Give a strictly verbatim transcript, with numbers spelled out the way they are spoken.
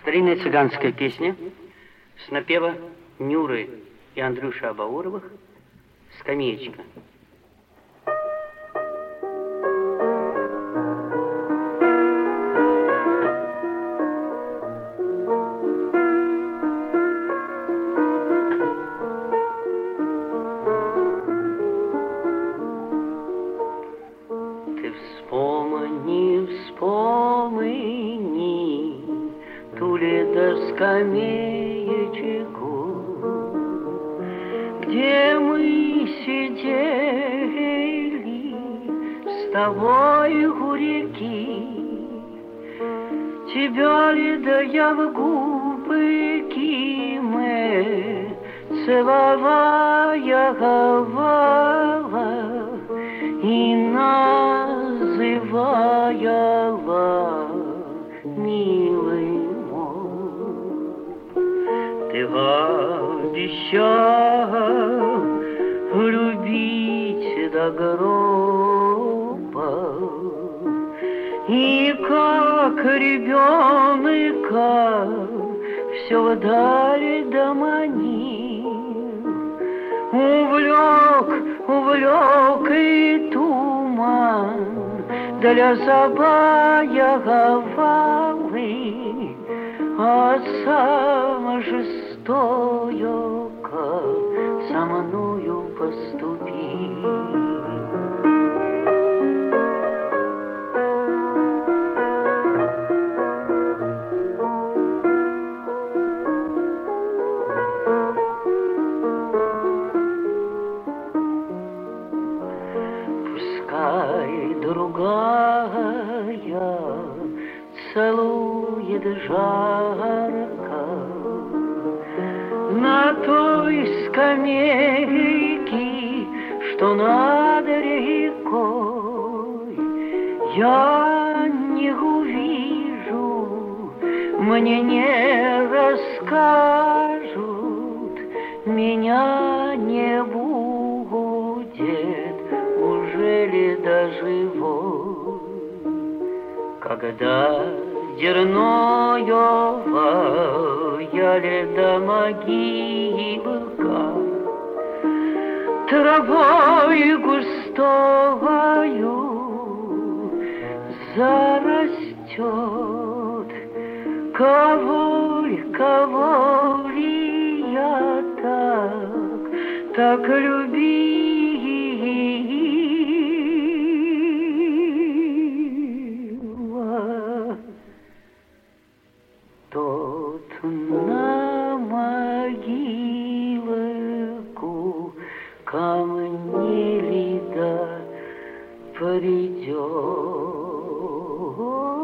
Старинная цыганская песня с напева Нюры и Андрюши Абауровых «Скамеечка». Ты вспомни, вспомни ту лето скамеечку, где мы сидели с тобой у реки. Тебя ли да я в губы мы целовая говала и называя милый мой. Ты обещал любить до гроба, и как ребенка все вдали доманил. Увлек, увлек и туман для забая говалы, а сам жестоко со мною поступил. Пускай другая целует жарко на той скамейке, что над рекой. Я не увижу, мне не расскажут, меня не будет, уже ли доживу, когда дерною я ли до могилка травой густою зарастет. Кого ли, кого ли я так, так любила, тот на могилку ко мне ли да придет.